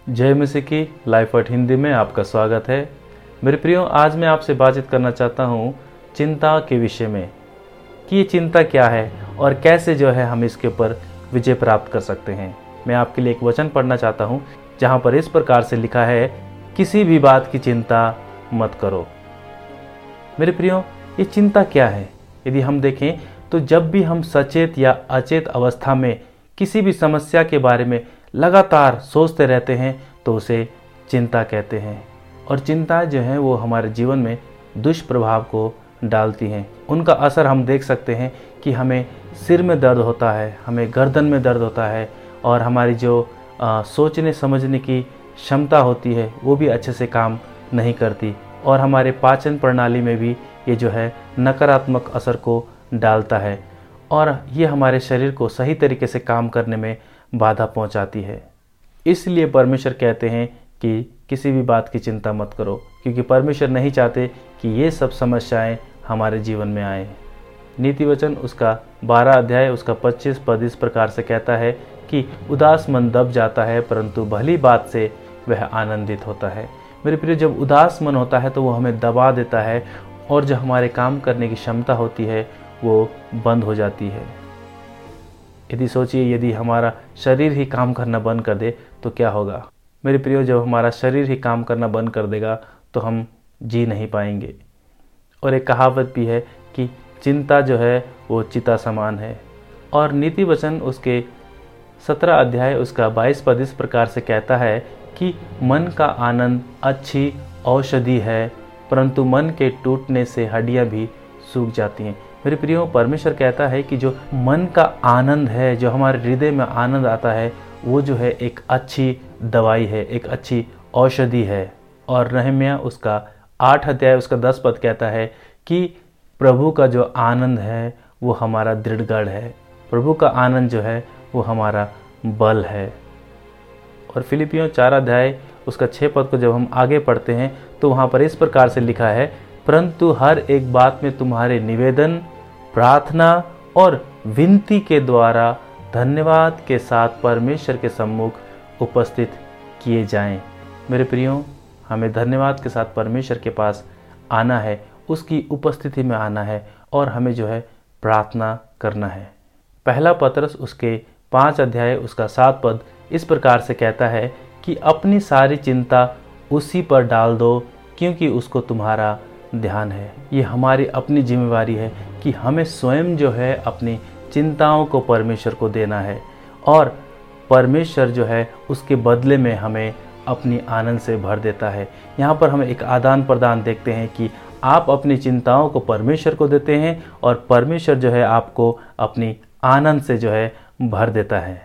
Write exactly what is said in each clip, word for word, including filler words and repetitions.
जय मसीह की life word Hindi में आपका स्वागत है। मेरे प्रियो, आज मैं आपसे बातचीत करना चाहता हूँ चिंता के विषय में कि ये चिंता क्या है और कैसे जो है हम इसके ऊपर विजय प्राप्त कर सकते हैं। मैं आपके लिए एक वचन पढ़ना चाहता हूँ जहाँ पर इस प्रकार से लिखा है, किसी भी बात की चिंता मत करो। मेरे प्रियो, ये चिंता क्या है? यदि हम देखें तो जब भी हम सचेत या अचेत अवस्था में किसी भी समस्या के बारे में लगातार सोचते रहते हैं तो उसे चिंता कहते हैं। और चिंताएं जो हैं वो हमारे जीवन में दुष्प्रभाव को डालती हैं। उनका असर हम देख सकते हैं कि हमें सिर में दर्द होता है, हमें गर्दन में दर्द होता है और हमारी जो आ, सोचने समझने की क्षमता होती है वो भी अच्छे से काम नहीं करती और हमारे पाचन प्रणाली में भी ये जो है नकारात्मक असर को डालता है और ये हमारे शरीर को सही तरीके से काम करने में बाधा पहुंचाती है। इसलिए परमेश्वर कहते हैं कि किसी भी बात की चिंता मत करो, क्योंकि परमेश्वर नहीं चाहते कि ये सब समस्याएं हमारे जीवन में आए। नीति वचन उसका बारह अध्याय उसका पच्चीस पद इस प्रकार से कहता है कि उदास मन दब जाता है परंतु भली बात से वह आनंदित होता है। मेरे प्रिय, जब उदास मन होता है तो वो हमें दबा देता है और जो हमारे काम करने की क्षमता होती है वो बंद हो जाती है। यदि सोचिए, यदि हमारा शरीर ही काम करना बंद कर दे तो क्या होगा? मेरे प्रियो, जब हमारा शरीर ही काम करना बंद कर देगा तो हम जी नहीं पाएंगे। और एक कहावत भी है कि चिंता जो है वो चिता समान है। और नीति वचन उसके सत्रह अध्याय उसका बाईस पद इस प्रकार से कहता है कि मन का आनंद अच्छी औषधि है परंतु मन के टूटने से हड्डियां भी सूख जाती हैं। मेरे प्रियो, परमेश्वर कहता है कि जो मन का आनंद है, जो हमारे हृदय में आनंद आता है, वो जो है एक अच्छी दवाई है, एक अच्छी औषधि है। और रहम्या उसका आठ अध्याय उसका दस पद कहता है कि प्रभु का जो आनंद है वो हमारा दृढ़गढ़ है, प्रभु का आनंद जो है वो हमारा बल है। और फिलिपियों चार अध्याय उसका छः पद को जब हम आगे पढ़ते हैं तो वहाँ पर इस प्रकार से लिखा है, परंतु हर एक बात में तुम्हारे निवेदन, प्रार्थना और विनती के द्वारा धन्यवाद के साथ परमेश्वर के सम्मुख उपस्थित किए जाएं। मेरे प्रियो, हमें धन्यवाद के साथ परमेश्वर के पास आना है, उसकी उपस्थिति में आना है और हमें जो है प्रार्थना करना है। पहला पतरस उसके पाँच अध्याय उसका सात पद इस प्रकार से कहता है कि अपनी सारी चिंता उसी पर डाल दो क्योंकि उसको तुम्हारा ध्यान है। ये हमारी अपनी जिम्मेवारी है कि हमें स्वयं जो है अपनी चिंताओं को परमेश्वर को देना है और परमेश्वर जो है उसके बदले में हमें अपनी आनंद से भर देता है। यहाँ पर हम एक आदान प्रदान देखते हैं कि आप अपनी चिंताओं को परमेश्वर को देते हैं और परमेश्वर जो है आपको अपनी आनंद से जो है भर देता है।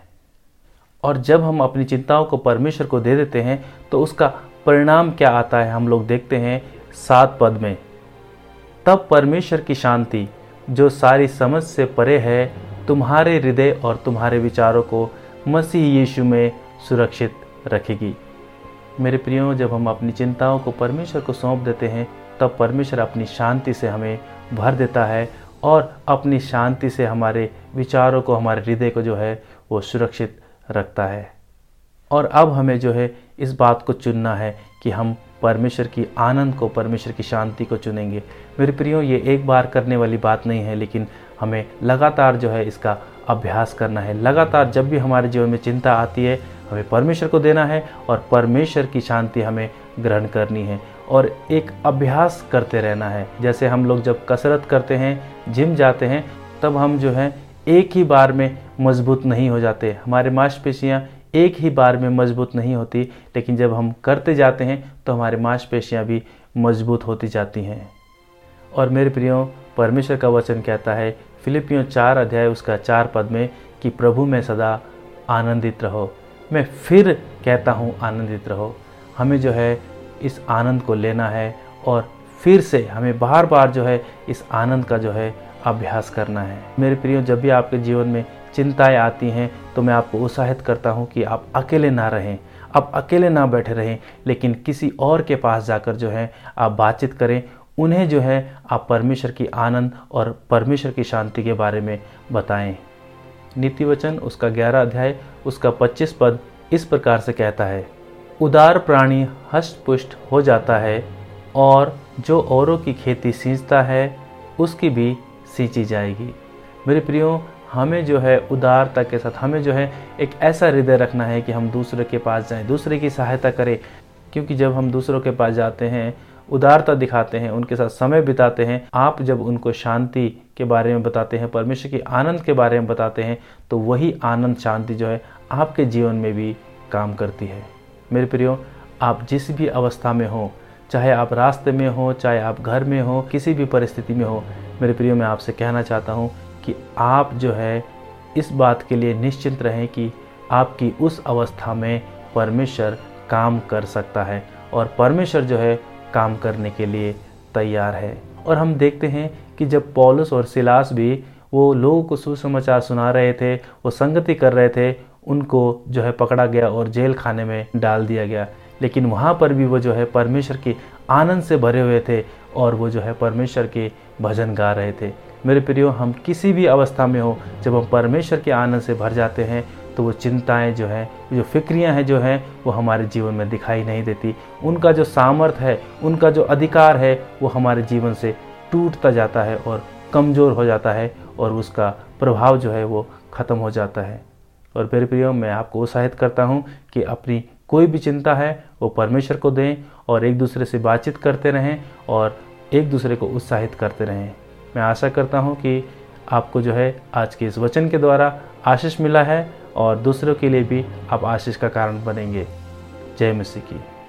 और जब हम अपनी चिंताओं को परमेश्वर को दे देते हैं तो उसका परिणाम क्या आता है हम लोग देखते हैं सात पद में। तब परमेश्वर की शांति जो सारी समझ से परे है तुम्हारे हृदय और तुम्हारे विचारों को मसीह यीशु में सुरक्षित रखेगी। मेरे प्रियो, जब हम अपनी चिंताओं को परमेश्वर को सौंप देते हैं तब परमेश्वर अपनी शांति से हमें भर देता है और अपनी शांति से हमारे विचारों को, हमारे हृदय को जो है वो सुरक्षित रखता है। और अब हमें जो है इस बात को चुनना है कि हम परमेश्वर की आनंद को, परमेश्वर की शांति को चुनेंगे। मेरे प्रियो, ये एक बार करने वाली बात नहीं है, लेकिन हमें लगातार जो है इसका अभ्यास करना है। लगातार जब भी हमारे जीवन में चिंता आती है हमें परमेश्वर को देना है और परमेश्वर की शांति हमें ग्रहण करनी है और एक अभ्यास करते रहना है। जैसे हम लोग जब कसरत करते हैं, जिम जाते हैं, तब हम जो है एक ही बार में मजबूत नहीं हो जाते, हमारे मांसपेशियाँ एक ही बार में मजबूत नहीं होती, लेकिन जब हम करते जाते हैं तो हमारे मांसपेशियाँ भी मजबूत होती जाती हैं। और मेरे प्रियो, परमेश्वर का वचन कहता है फिलिपियों चार अध्याय उसका चार पद में कि प्रभु में सदा आनंदित रहो। मैं फिर कहता हूँ आनंदित रहो। हमें जो है इस आनंद को लेना है और फिर से हमें बार बार जो है इस आनंद का जो है अभ्यास करना है। मेरे प्रियो, जब भी आपके जीवन में चिंताएं आती हैं तो मैं आपको उत्साहित करता हूं कि आप अकेले ना रहें, आप अकेले ना बैठे रहें, लेकिन किसी और के पास जाकर जो है आप बातचीत करें। उन्हें जो है आप परमेश्वर की आनंद और परमेश्वर की शांति के बारे में बताएं। नीति वचन उसका ग्यारह अध्याय उसका पच्चीस पद इस प्रकार से कहता है, उदार प्राणी हष्ट-पुष्ट हो जाता है और जो औरों की खेती सींचता है उसकी भी सींची जाएगी। मेरे प्रियो, हमें जो है उदारता के साथ हमें जो है एक ऐसा हृदय रखना है कि हम दूसरे के पास जाएं, दूसरे की सहायता करें। क्योंकि जब हम दूसरों के पास जाते हैं, उदारता दिखाते हैं, उनके साथ समय बिताते हैं, आप जब उनको शांति के बारे में बताते हैं, परमेश्वर के आनंद के बारे में बताते हैं, तो वही आनंद शांति जो है आपके जीवन में भी काम करती है। मेरे प्रियो, आप जिस भी अवस्था में हो, चाहे आप रास्ते में हो, चाहे आप घर में हो, किसी भी परिस्थिति में हो, मेरे प्रियो मैं आपसे कहना चाहता हूँ कि आप जो है इस बात के लिए निश्चिंत रहें कि आपकी उस अवस्था में परमेश्वर काम कर सकता है और परमेश्वर जो है काम करने के लिए तैयार है। और हम देखते हैं कि जब पौलुस और सिलास भी वो लोगों को सुसमाचार सुना रहे थे, वो संगति कर रहे थे, उनको जो है पकड़ा गया और जेल खाने में डाल दिया गया। लेकिन वहाँ पर भी वो जो है परमेश्वर के आनंद से भरे हुए थे और वो जो है परमेश्वर के भजन गा रहे थे। मेरे प्रियो, हम किसी भी अवस्था में हो, जब हम परमेश्वर के आनंद से भर जाते हैं तो वो चिंताएं जो हैं, जो फिक्रियां हैं जो हैं, वो हमारे जीवन में दिखाई नहीं देती। उनका जो सामर्थ्य है, उनका जो अधिकार है, वो हमारे जीवन से टूटता जाता है और कमज़ोर हो जाता है और उसका प्रभाव जो है वो ख़त्म हो जाता है। और मेरे प्रियो, मैं आपको उत्साहित करता हूँ कि अपनी कोई भी चिंता है वो परमेश्वर को दें और एक दूसरे से बातचीत करते रहें और एक दूसरे को उत्साहित करते रहें। मैं आशा करता हूँ कि आपको जो है आज के इस वचन के द्वारा आशीष मिला है और दूसरों के लिए भी आप आशीष का कारण बनेंगे। जय मसीह की।